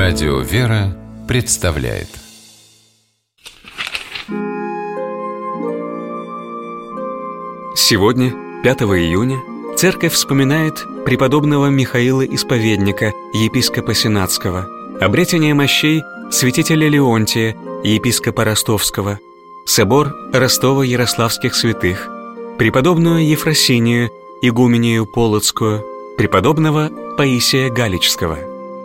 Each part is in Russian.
Радио «Вера» представляет. Сегодня, 5 июня, Церковь вспоминает преподобного Михаила Исповедника, епископа Сенатского, обретение мощей святителя Леонтия, епископа Ростовского, собор Ростово-Ярославских святых, преподобную Ефросинию, игумению Полоцкую, преподобного Паисия Галичского.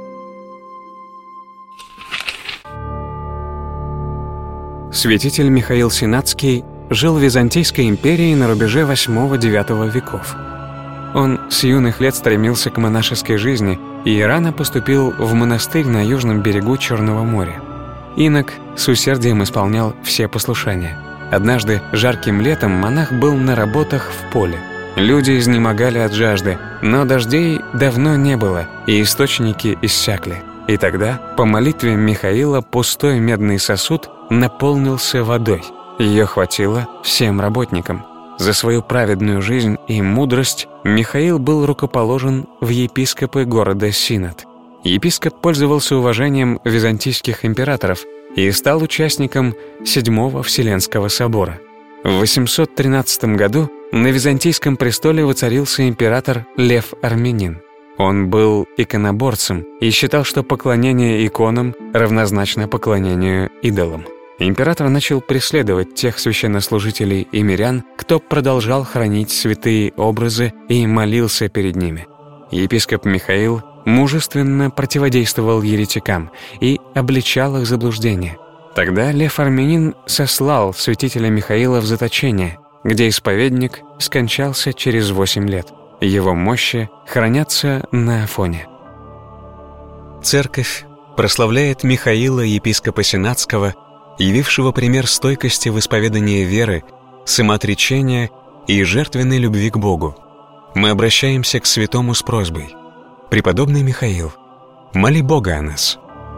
Святитель Михаил Сенатский жил в Византийской империи на рубеже VIII-IX веков. Он с юных лет стремился к монашеской жизни и рано поступил в монастырь на южном берегу Черного моря. Инок с усердием исполнял все послушания. Однажды жарким летом монах был на работах в поле. Люди изнемогали от жажды, но дождей давно не было, и источники иссякли. И тогда, по молитве Михаила, пустой медный сосуд наполнился водой. Ее хватило всем работникам. За свою праведную жизнь и мудрость Михаил был рукоположен в епископы города Синод. Епископ пользовался уважением византийских императоров и стал участником VII Вселенского собора. В 813 году на византийском престоле воцарился император Лев Армянин. Он был иконоборцем и считал, что поклонение иконам равнозначно поклонению идолам. Император начал преследовать тех священнослужителей и мирян, кто продолжал хранить святые образы и молился перед ними. Епископ Михаил мужественно противодействовал еретикам и обличал их заблуждение. Тогда Лев Армянин сослал святителя Михаила в заточение, где исповедник скончался через 8 лет. Его мощи хранятся на Афоне. Церковь прославляет Михаила, епископа Сенатского, явившего пример стойкости в исповедании веры, самоотречения и жертвенной любви к Богу. Мы обращаемся к святому с просьбой: преподобный Михаил, моли Бога о нас.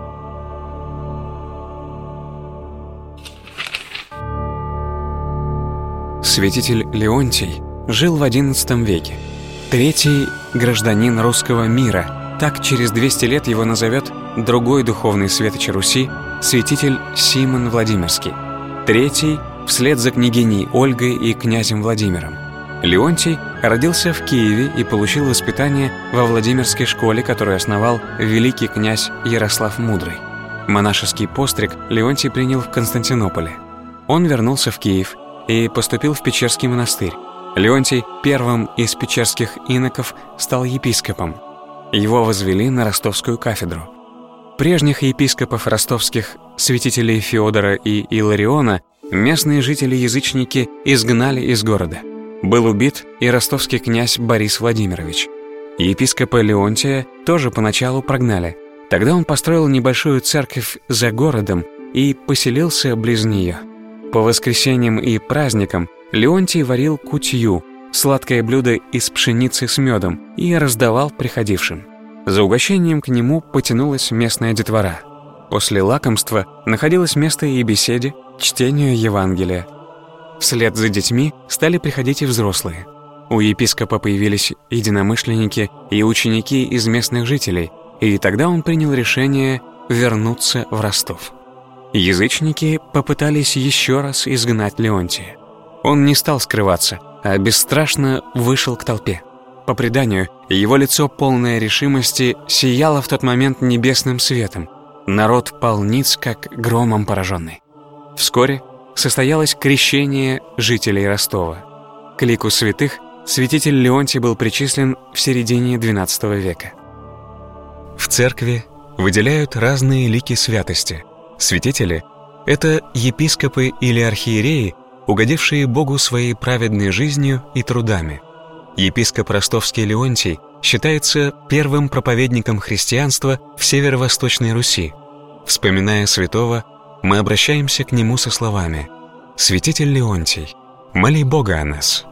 Святитель Леонтий жил в XI веке. Третий гражданин русского мира. Так через 200 лет его назовет другой духовный светоч Руси, святитель Симон Владимирский. Третий вслед за княгиней Ольгой и князем Владимиром. Леонтий родился в Киеве и получил воспитание во Владимирской школе, которую основал великий князь Ярослав Мудрый. Монашеский постриг Леонтий принял в Константинополе. Он вернулся в Киев и поступил в Печерский монастырь. Леонтий первым из печерских иноков стал епископом. Его возвели на ростовскую кафедру. Прежних епископов ростовских, святителей Феодора и Илариона, местные жители-язычники изгнали из города. Был убит и ростовский князь Борис Владимирович. Епископа Леонтия тоже поначалу прогнали. Тогда он построил небольшую церковь за городом и поселился близ нее. По воскресеньям и праздникам Леонтий варил кутью, сладкое блюдо из пшеницы с медом, и раздавал приходившим. За угощением к нему потянулась местная детвора. После лакомства находилось место и беседе, чтению Евангелия. Вслед за детьми стали приходить и взрослые. У епископа появились единомышленники и ученики из местных жителей, и тогда он принял решение вернуться в Ростов. Язычники попытались еще раз изгнать Леонтия. Он не стал скрываться, а бесстрашно вышел к толпе. По преданию, его лицо, полное решимости, сияло в тот момент небесным светом. Народ пал ниц, как громом пораженный. Вскоре состоялось крещение жителей Ростова. К лику святых святитель Леонтий был причислен в середине XII века. В церкви выделяют разные лики святости. Святители — это епископы или архиереи, угодившие Богу своей праведной жизнью и трудами. Епископ ростовский Леонтий считается первым проповедником христианства в северо-восточной Руси. Вспоминая святого, мы обращаемся к нему со словами: «Святитель Леонтий, моли Бога о нас».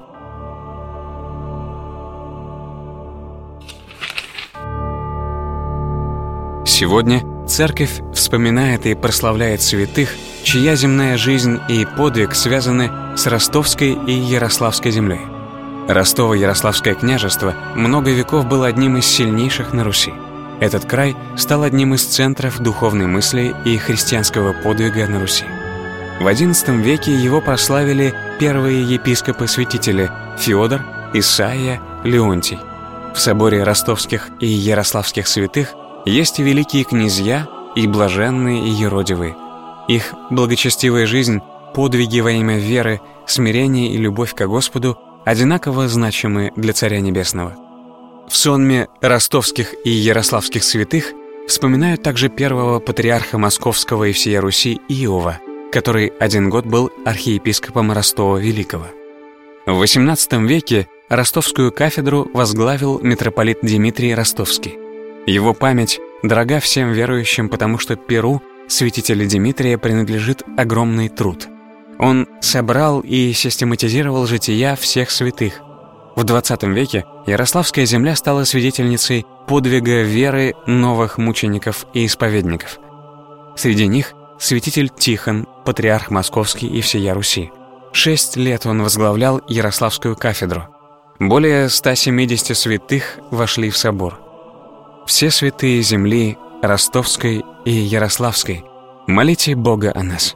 Сегодня Церковь вспоминает и прославляет святых, чья земная жизнь и подвиг связаны с Ростовской и Ярославской землей. Ростово-Ярославское княжество много веков было одним из сильнейших на Руси. Этот край стал одним из центров духовной мысли и христианского подвига на Руси. В XI веке его прославили первые епископы-святители Феодор, Исаия, Леонтий. В соборе ростовских и ярославских святых есть и великие князья, и блаженные, и еродивые. Их благочестивая жизнь, подвиги во имя веры, смирение и любовь ко Господу одинаково значимы для Царя Небесного. В сонме ростовских и ярославских святых вспоминают также первого патриарха Московского и всея Руси Иова, который 1 год был архиепископом Ростова Великого. В XVIII веке ростовскую кафедру возглавил митрополит Дмитрий Ростовский. Его память дорога всем верующим, потому что перу святителя Дмитрия принадлежит огромный труд. Он собрал и систематизировал жития всех святых. В XX веке Ярославская земля стала свидетельницей подвига веры новых мучеников и исповедников. Среди них святитель Тихон, патриарх Московский и всея Руси. 6 лет он возглавлял Ярославскую кафедру. Более 170 святых вошли в собор. Все святые земли Ростовской и Ярославской, молите Бога о нас.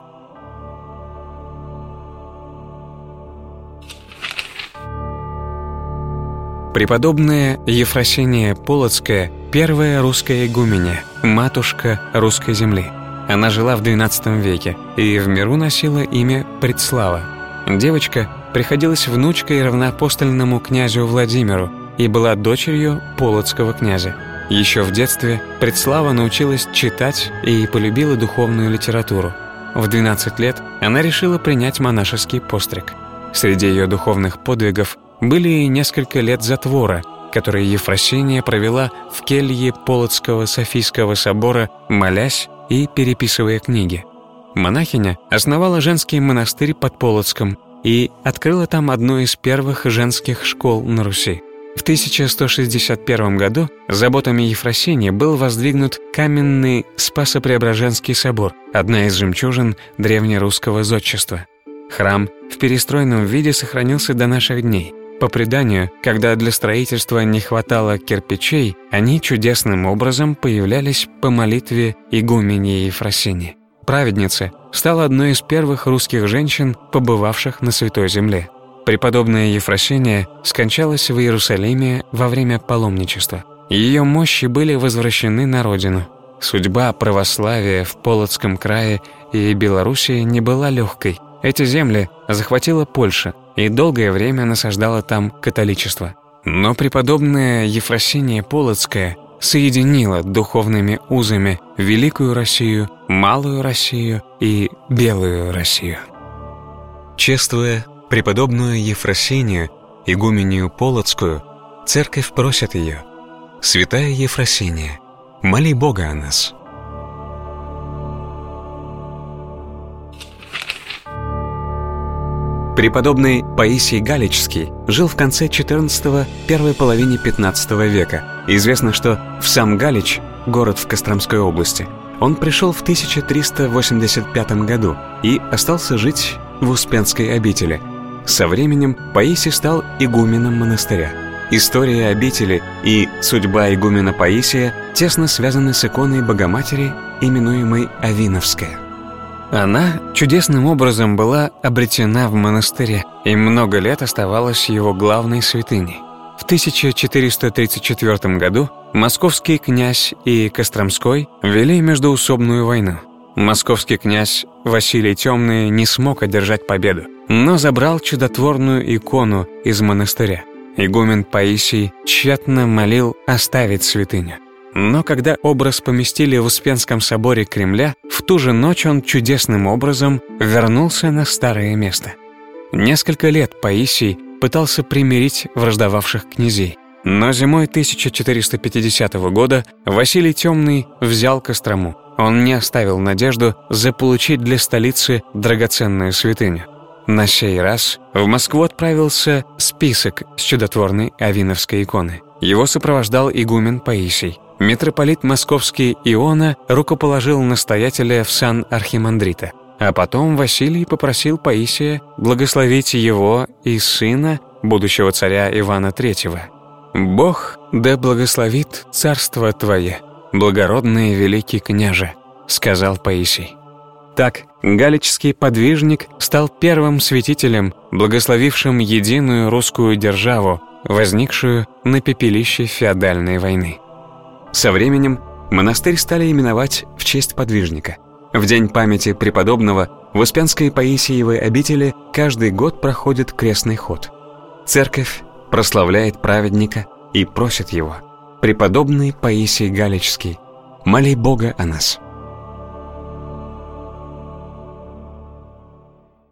Преподобная Ефросиния Полоцкая – первая русская игуменя, матушка русской земли. Она жила в XII веке и в миру носила имя Предслава. Девочка приходилась внучкой равноапостольному князю Владимиру и была дочерью полоцкого князя. Еще в детстве Предслава научилась читать и полюбила духовную литературу. В 12 лет она решила принять монашеский постриг. Среди ее духовных подвигов были и несколько лет затвора, которые Ефросиния провела в келье Полоцкого Софийского собора, молясь и переписывая книги. Монахиня основала женский монастырь под Полоцком и открыла там одну из первых женских школ на Руси. В 1161 году заботами Ефросинии был воздвигнут каменный Спасо-Преображенский собор, одна из жемчужин древнерусского зодчества. Храм в перестроенном виде сохранился до наших дней. По преданию, когда для строительства не хватало кирпичей, они чудесным образом появлялись по молитве игуменьи Ефросинии. Праведница стала одной из первых русских женщин, побывавших на Святой Земле. Преподобная Ефросиния скончалась в Иерусалиме во время паломничества. Ее мощи были возвращены на родину. Судьба православия в Полоцком крае и Белоруссии не была легкой. Эти земли захватила Польша и долгое время насаждала там католичество. Но преподобная Ефросиния Полоцкая соединила духовными узами Великую Россию, Малую Россию и Белую Россию. Чествуя преподобную Ефросинию, игуменью Полоцкую, церковь просит ее: «Святая Ефросиния, моли Бога о нас». Преподобный Паисий Галичский жил в конце XIV – первой половине XV века. Известно, что в сам Галич, город в Костромской области, он пришел в 1385 году и остался жить в Успенской обители. Со временем Паисий стал игуменом монастыря. История обители и судьба игумена Паисия тесно связаны с иконой Богоматери, именуемой Авиновская. Она чудесным образом была обретена в монастыре и много лет оставалась его главной святыней. В 1434 году московский князь и Костромской вели междоусобную войну. Московский князь Василий Темный не смог одержать победу, но забрал чудотворную икону из монастыря. Игумен Паисий тщетно молил оставить святыню. Но когда образ поместили в Успенском соборе Кремля, в ту же ночь он чудесным образом вернулся на старое место. Несколько лет Паисий пытался примирить враждовавших князей. Но зимой 1450 года Василий Темный взял Кострому. Он не оставил надежду заполучить для столицы драгоценную святыню. На сей раз в Москву отправился список с чудотворной Авиновской иконы. Его сопровождал игумен Паисий. Митрополит Московский Иона рукоположил настоятеля в сан архимандрита. А потом Василий попросил Паисия благословить его и сына, будущего царя Ивана III. «Бог да благословит царство твое, благородный и великий княже», — сказал Паисий. Так галичский подвижник стал первым святителем, благословившим единую русскую державу, возникшую на пепелище феодальной войны. Со временем монастырь стали именовать в честь подвижника. В день памяти преподобного в Успенской Паисиевой обители каждый год проходит крестный ход. Церковь прославляет праведника и просит его: «Преподобный Паисий Галичский, моли Бога о нас».